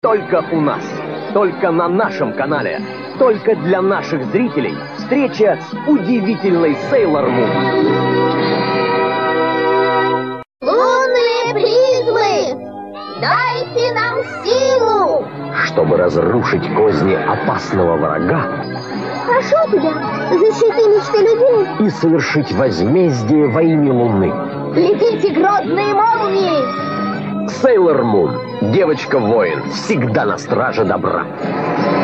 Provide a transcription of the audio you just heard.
Только у нас, только на нашем канале, только для наших зрителей встреча с удивительной Сейлор Мун. Лунные призмы, дайте нам силу! Чтобы разрушить козни опасного врага, Прошу тебя, защити мечты людей. и совершить возмездие во имя Луны. Летите, грозные молнии! Сейлор Мун, девочка-воин, всегда на страже добра.